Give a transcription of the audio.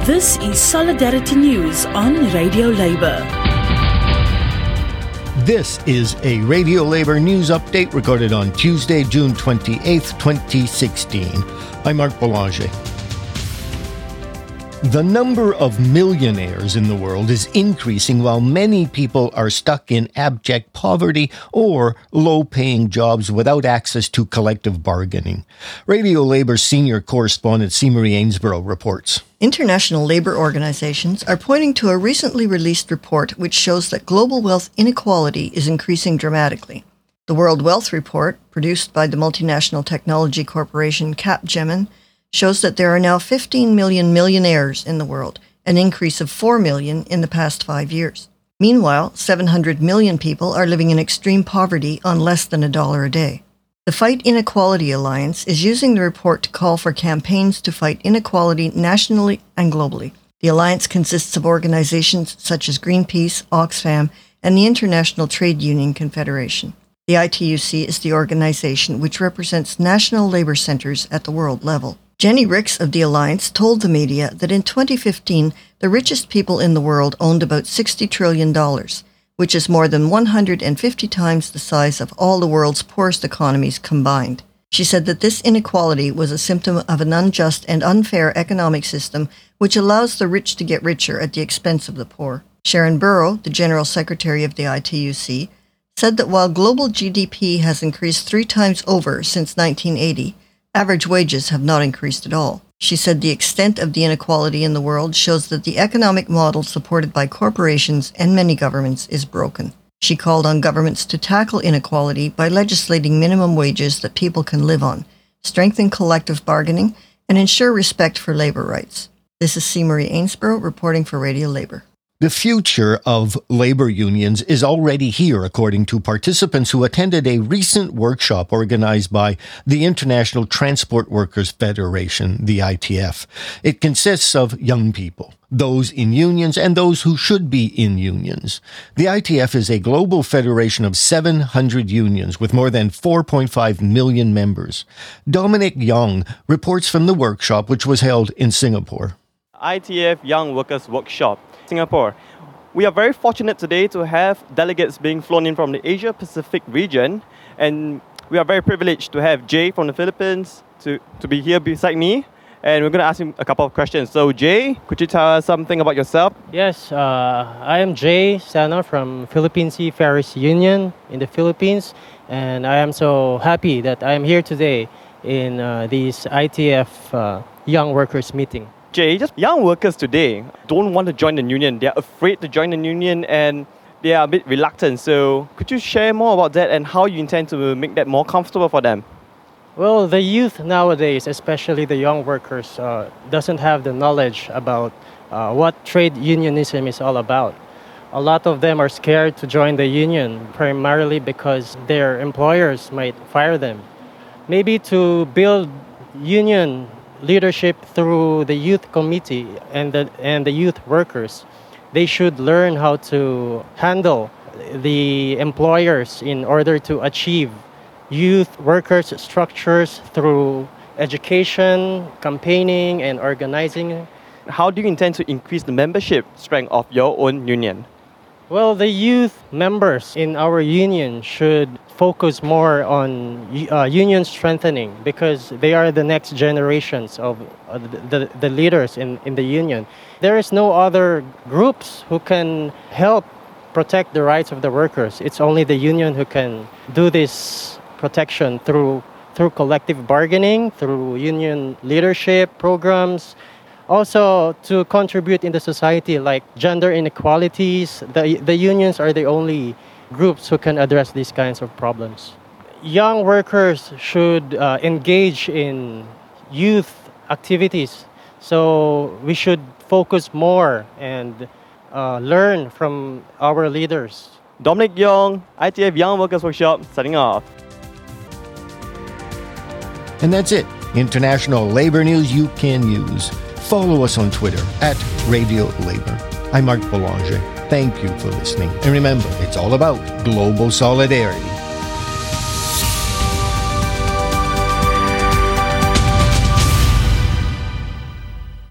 This is Solidarity News on Radio Labour. This is a Radio Labour news update recorded on Tuesday, June 28th, 2016. I'm Mark Boulanger. The number of millionaires in the world is increasing while many people are stuck in abject poverty or low-paying jobs without access to collective bargaining. Radio Labour senior correspondent C-Marie Ainsborough reports. International labour organisations are pointing to a recently released report which shows that global wealth inequality is increasing dramatically. The World Wealth Report, produced by the multinational technology corporation Capgemini, shows that there are now 15 million millionaires in the world, an increase of 4 million in the past 5 years. Meanwhile, 700 million people are living in extreme poverty on less than $1 a day. The Fight Inequality Alliance is using the report to call for campaigns to fight inequality nationally and globally. The alliance consists of organizations such as Greenpeace, Oxfam, and the International Trade Union Confederation. The ITUC is the organization which represents national labor centers at the world level. Jenny Ricks of the Alliance told the media that in 2015, the richest people in the world owned about $60 trillion, which is more than 150 times the size of all the world's poorest economies combined. She said that this inequality was a symptom of an unjust and unfair economic system which allows the rich to get richer at the expense of the poor. Sharon Burrow, the General Secretary of the ITUC, said that while global GDP has increased 3 times over since 1980, average wages have not increased at all. She said the extent of the inequality in the world shows that the economic model supported by corporations and many governments is broken. She called on governments to tackle inequality by legislating minimum wages that people can live on, strengthen collective bargaining, and ensure respect for labor rights. This is C-Marie Ainsborough reporting for Radio Labour. The future of labour unions is already here, according to participants who attended a recent workshop organised by the International Transport Workers Federation, the ITF. It consists of young people, those in unions and those who should be in unions. The ITF is a global federation of 700 unions with more than 4.5 million members. Dominic Young reports from the workshop, which was held in Singapore. ITF Young Workers Workshop, Singapore. We are very fortunate today to have delegates being flown in from the Asia Pacific region, and we are very privileged to have Jay from the Philippines to be here beside me, and we're going to ask him a couple of questions. So Jay, could you tell us something about yourself? Yes, I am Jay Sana from Philippine Seafarers Union in the Philippines, and I am so happy that I am here today in this ITF Young Workers meeting. Jay, just young workers today don't want to join the union. They're afraid to join the union and they are a bit reluctant. So could you share more about that and how you intend to make that more comfortable for them? Well, the youth nowadays, especially the young workers, doesn't have the knowledge about what trade unionism is all about. A lot of them are scared to join the union, primarily because their employers might fire them. Maybe to build union leadership through the youth committee and the youth workers, they should learn how to handle the employers in order to achieve youth workers structures through education, campaigning, and organizing. How do you intend to increase the membership strength of your own union? Well, the youth members in our union should focus more on union strengthening because they are the next generations of the leaders in the union. There is no other groups who can help protect the rights of the workers. It's only the union who can do this protection through collective bargaining, through union leadership programs. Also, to contribute in the society like gender inequalities, the unions are the only groups who can address these kinds of problems. Young workers should engage in youth activities, so we should focus more and learn from our leaders. Dominic Young, ITF Young Workers Workshop, signing off. And that's it. International labor news you can use. Follow us on Twitter @Radio Labour. I'm Mark Boulanger. Thank you for listening. And remember, it's all about global solidarity.